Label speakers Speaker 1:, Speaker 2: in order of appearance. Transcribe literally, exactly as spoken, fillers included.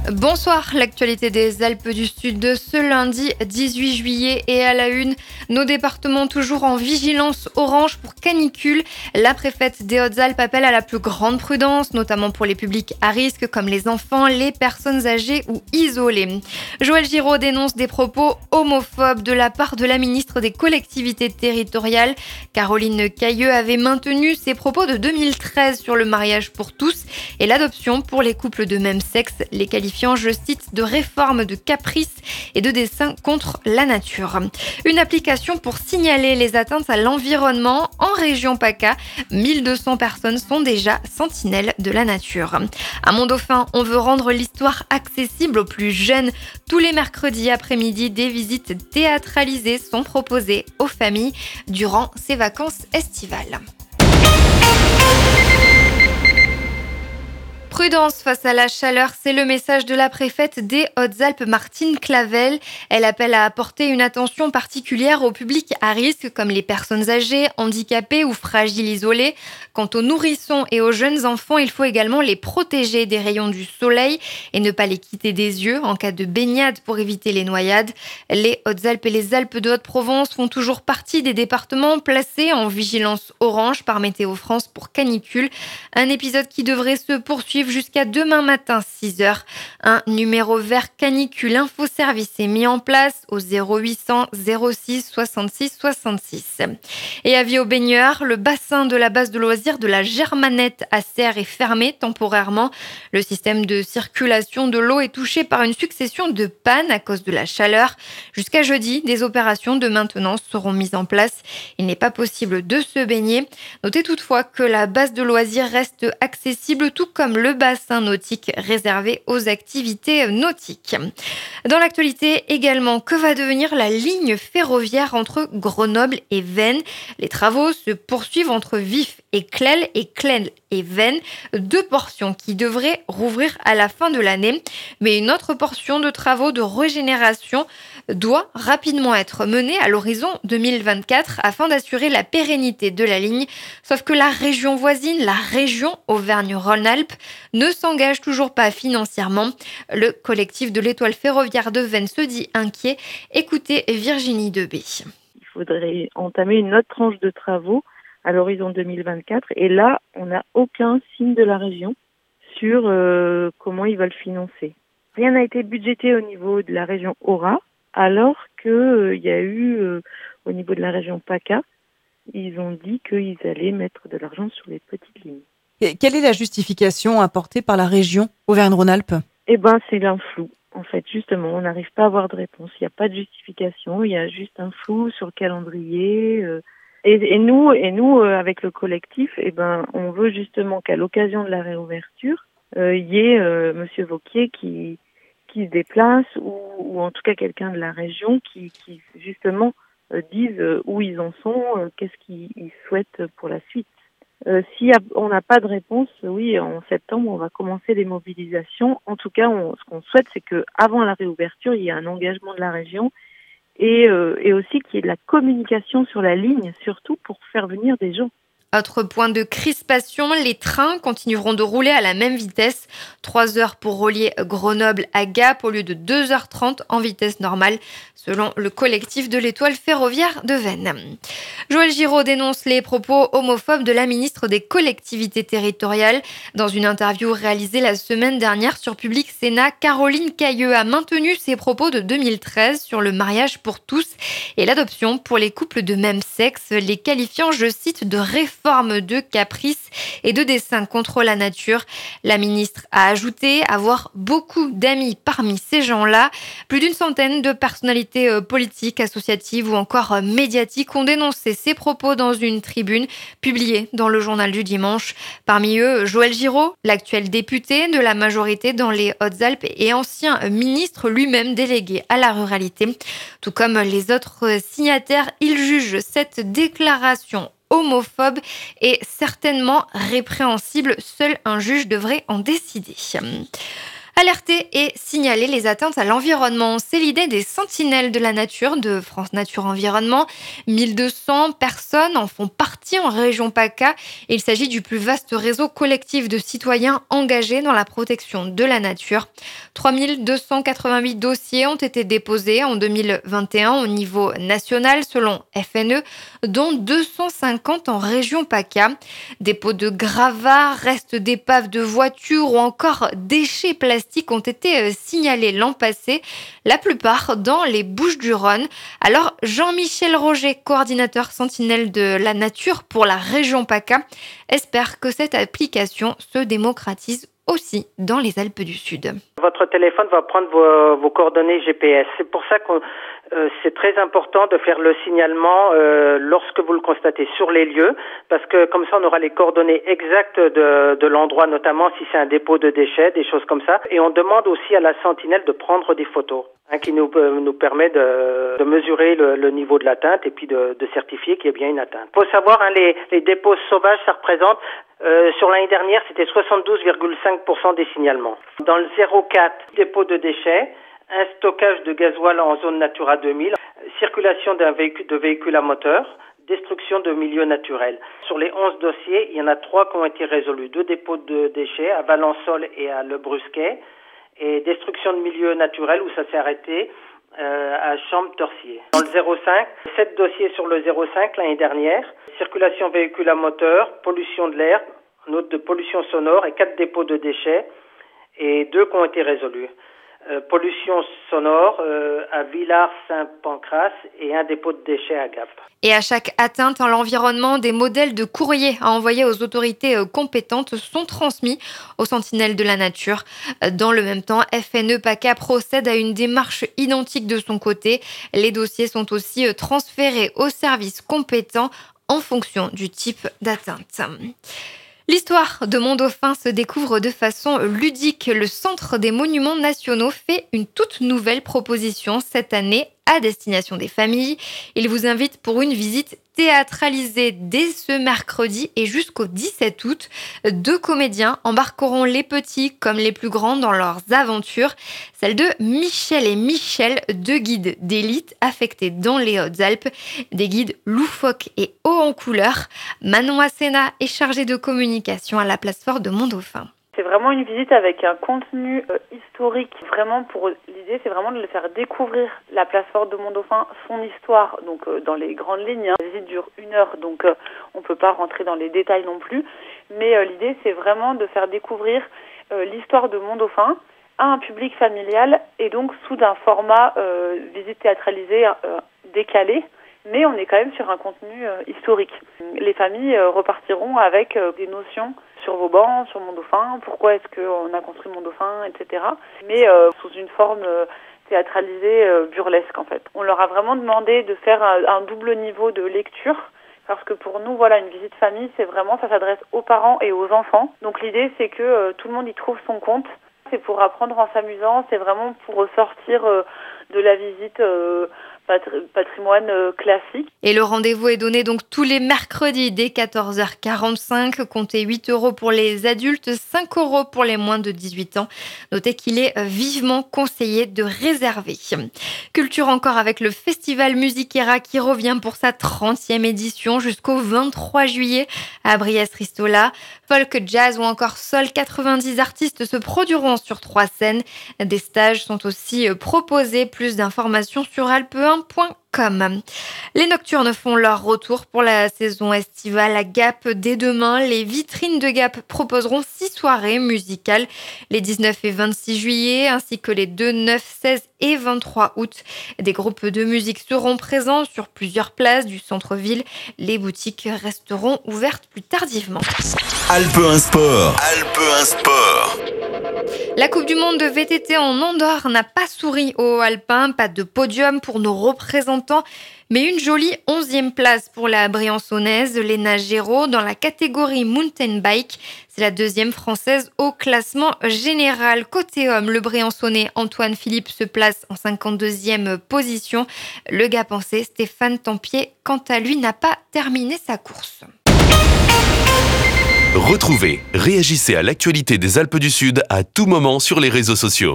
Speaker 1: Bonsoir, l'actualité des Alpes du Sud de ce lundi dix-huit juillet et à la une, nos départements toujours en vigilance orange pour canicule. La préfète des Hautes-Alpes appelle à la plus grande prudence, notamment pour les publics à risque comme les enfants, les personnes âgées ou isolées. Joël Giraud dénonce des propos homophobes de la part de la ministre des collectivités territoriales. Caroline Cayeux avait maintenu ses propos de deux mille treize sur le mariage pour tous et l'adoption pour les couples de même sexe, les qualifiant, je cite, de réforme de caprice et de dessein contre la nature. Une application pour signaler les atteintes à l'environnement en région PACA. mille deux cents personnes sont déjà sentinelles de la nature. À Mont-Dauphin, on veut rendre l'histoire accessible aux plus jeunes. Tous les mercredis après-midi, des visites théâtralisées sont proposées aux familles durant ces vacances estivales. Prudence face à la chaleur, c'est le message de la préfète des Hautes-Alpes, Martine Clavel. Elle appelle à apporter une attention particulière au public à risque, comme les personnes âgées, handicapées ou fragiles isolées. Quant aux nourrissons et aux jeunes enfants, il faut également les protéger des rayons du soleil et ne pas les quitter des yeux en cas de baignade pour éviter les noyades. Les Hautes-Alpes et les Alpes de Haute-Provence font toujours partie des départements placés en vigilance orange par Météo France pour canicule. Un épisode qui devrait se poursuivre jusqu'à demain matin six heures. Un numéro vert canicule info-service est mis en place au zéro huit cents zéro six soixante-six soixante-six. Et avis aux baigneurs, le bassin de la base de loisirs de la Germanette à Serres est fermé temporairement. Le système de circulation de l'eau est touché par une succession de pannes à cause de la chaleur. Jusqu'à jeudi, des opérations de maintenance seront mises en place. Il n'est pas possible de se baigner. Notez toutefois que la base de loisirs reste accessible, tout comme le bassin nautique réservé aux activités nautiques. Dans l'actualité également, que va devenir la ligne ferroviaire entre Grenoble et Veynes ? Les travaux se poursuivent entre Vif et Clel et Clel et Veynes, deux portions qui devraient rouvrir à la fin de l'année. Mais une autre portion de travaux de régénération doit rapidement être menée à l'horizon deux mille vingt-quatre afin d'assurer la pérennité de la ligne. Sauf que la région voisine, la région Auvergne-Rhône-Alpes, ne s'engage toujours pas financièrement. Le collectif de l'Étoile ferroviaire de Veynes se dit inquiet. Écoutez Virginie Debé.
Speaker 2: Il faudrait entamer une autre tranche de travaux à l'horizon deux mille vingt-quatre. Et là, on n'a aucun signe de la région sur euh, comment ils veulent financer. Rien n'a été budgété au niveau de la région Aura, alors qu'il euh, y a eu euh, au niveau de la région PACA, ils ont dit qu'ils allaient mettre de l'argent sur les petites lignes.
Speaker 3: Et quelle est la justification apportée par la région Auvergne-Rhône-Alpes ?
Speaker 2: Eh ben, c'est un flou. En fait, justement, on n'arrive pas à avoir de réponse. Il n'y a pas de justification. Il y a juste un flou sur le calendrier. Euh, et, et nous, et nous, euh, avec le collectif, eh ben, on veut justement qu'à l'occasion de la réouverture, euh, il y ait euh, Monsieur Vauquier qui qui se déplace ou, ou en tout cas quelqu'un de la région qui, qui justement euh, dise euh, où ils en sont, euh, qu'est-ce qu'ils ils souhaitent pour la suite. Euh, si on n'a pas de réponse, oui, en septembre, on va commencer les mobilisations. En tout cas, on, ce qu'on souhaite, c'est que avant la réouverture, il y ait un engagement de la région et, euh, et aussi qu'il y ait de la communication sur la ligne, surtout pour faire venir des gens.
Speaker 1: Autre point de crispation, les trains continueront de rouler à la même vitesse. trois heures pour relier Grenoble à Gap au lieu de deux heures trente en vitesse normale, selon le collectif de l'Étoile ferroviaire de Veynes. Joël Giraud dénonce les propos homophobes de la ministre des collectivités territoriales. Dans une interview réalisée la semaine dernière sur Public Sénat, Caroline Cayeux a maintenu ses propos de deux mille treize sur le mariage pour tous et l'adoption pour les couples de même sexe, les qualifiant, je cite, de réforme de caprice et de dessein contre la nature. La ministre a ajouté avoir beaucoup d'amis parmi ces gens-là. Plus d'une centaine de personnalités politiques, associatives ou encore médiatiques ont dénoncé ces propos dans une tribune publiée dans le journal du dimanche. Parmi eux, Joël Giraud, l'actuel député de la majorité dans les Hautes-Alpes et ancien ministre lui-même délégué à la ruralité. Tout comme les autres signataires, il juge cette déclaration homophobe et certainement répréhensible. Seul un juge devrait en décider. Alerter et signaler les atteintes à l'environnement, c'est l'idée des sentinelles de la nature de France Nature Environnement. mille deux cents personnes en font partie en région PACA. Il s'agit du plus vaste réseau collectif de citoyens engagés dans la protection de la nature. trois mille deux cent quatre-vingt-huit dossiers ont été déposés en deux mille vingt et un au niveau national selon F N E, dont deux cent cinquante en région PACA. Dépôts de gravats, restes d'épaves de voitures ou encore déchets plastiques ont été signalés l'an passé, la plupart dans les Bouches-du-Rhône. Alors Jean-Michel Roger, coordinateur sentinelle de la nature pour la région PACA, espère que cette application se démocratise aussi dans les Alpes du Sud.
Speaker 4: Votre téléphone va prendre vos, vos coordonnées G P S. C'est pour ça que euh, c'est très important de faire le signalement euh, lorsque vous le constatez sur les lieux, parce que comme ça on aura les coordonnées exactes de, de l'endroit, notamment si c'est un dépôt de déchets, des choses comme ça. Et on demande aussi à la sentinelle de prendre des photos, hein, qui nous, euh, nous permet de, de mesurer le, le niveau de l'atteinte et puis de, de certifier qu'il y a bien une atteinte. Il faut savoir, hein, les, les dépôts sauvages, ça représente Euh, sur l'année dernière, c'était soixante-douze virgule cinq pour cent des signalements. Dans le zéro quatre, dépôt de déchets, un stockage de gasoil en zone Natura deux mille, circulation d'un véhicule, de véhicules à moteur, destruction de milieux naturels. Sur les onze dossiers, il y en a trois qui ont été résolus. Deux dépôts de déchets à Valençol et à Le Brusquet, et destruction de milieux naturels où ça s'est arrêté Euh, à Chambre-Torsier. Dans le zéro cinq, sept dossiers sur le zéro cinq l'année dernière, circulation véhicule à moteur, pollution de l'air, un autre de pollution sonore et quatre dépôts de déchets et deux qui ont été résolus. Euh, pollution sonore euh, à Villars-Saint-Pancras et un dépôt de déchets à Gap.
Speaker 1: Et à chaque atteinte à l'environnement, des modèles de courrier à envoyer aux autorités compétentes sont transmis aux sentinelles de la nature. Dans le même temps, F N E PACA procède à une démarche identique de son côté. Les dossiers sont aussi transférés aux services compétents en fonction du type d'atteinte. L'histoire de Mont-Dauphin se découvre de façon ludique. Le Centre des Monuments Nationaux fait une toute nouvelle proposition cette année à destination des familles. Il vous invite pour une visite théâtralisée dès ce mercredi et jusqu'au dix-sept août. Deux comédiens embarqueront les petits comme les plus grands dans leurs aventures. Celle de Michel et Michel, deux guides d'élite affectés dans les Hautes-Alpes. Des guides loufoques et hauts en couleur. Manon Asséna est chargée de communication à la place forte de Mont-Dauphin.
Speaker 5: C'est vraiment une visite avec un contenu euh, historique. Vraiment, pour l'idée, c'est vraiment de le faire découvrir la place forte de Mont-Dauphin, son histoire. Donc, euh, dans les grandes lignes, hein. La visite dure une heure, donc euh, on peut pas rentrer dans les détails non plus. Mais euh, l'idée, c'est vraiment de faire découvrir euh, l'histoire de Mont-Dauphin à un public familial et donc sous un format euh, visite théâtralisée euh, décalé. Mais on est quand même sur un contenu euh, historique. Les familles euh, repartiront avec euh, des notions sur Vauban, sur Mont-Dauphin, pourquoi est-ce qu'on a construit Mont-Dauphin, et cetera. Mais euh, sous une forme euh, théâtralisée euh, burlesque en fait. On leur a vraiment demandé de faire un, un double niveau de lecture. Parce que pour nous, voilà, une visite famille, c'est vraiment, ça s'adresse aux parents et aux enfants. Donc l'idée, c'est que euh, tout le monde y trouve son compte. C'est pour apprendre en s'amusant, c'est vraiment pour ressortir euh, de la visite euh, patrimoine euh, classique.
Speaker 1: Et le rendez-vous est donné donc tous les mercredis dès quatorze heures quarante-cinq. Comptez huit euros pour les adultes, cinq euros pour les moins de dix-huit ans. Notez qu'il est vivement conseillé de réserver. Culture encore avec le festival Musiquera qui revient pour sa trentième édition jusqu'au vingt-trois juillet à Brias-Ristola. Folk, jazz ou encore sol, quatre-vingt-dix artistes se produiront sur trois scènes. Des stages sont aussi proposés. Plus d'informations sur alpe un point com. Les nocturnes font leur retour pour la saison estivale à Gap. Dès demain, les vitrines de Gap proposeront six soirées musicales les dix-neuf et vingt-six juillet ainsi que les deux, neuf, seize et vingt-trois août. Des groupes de musique seront présents sur plusieurs places du centre-ville. Les boutiques resteront ouvertes plus tardivement.
Speaker 6: Alpe un Sport. Alpe un Sport.
Speaker 1: La Coupe du Monde de V T T en Andorre n'a pas souri aux Alpins, pas de podium pour nos représentants, mais une jolie onzième place pour la Briançonnaise Léna Géraud dans la catégorie mountain bike. C'est la deuxième française au classement général. Côté homme, le Briançonnais Antoine Philippe se place en cinquante-deuxième position. Le Gapençais Stéphane Tempier, quant à lui, n'a pas terminé sa course.
Speaker 6: Retrouvez, réagissez à l'actualité des Alpes du Sud à tout moment sur les réseaux sociaux.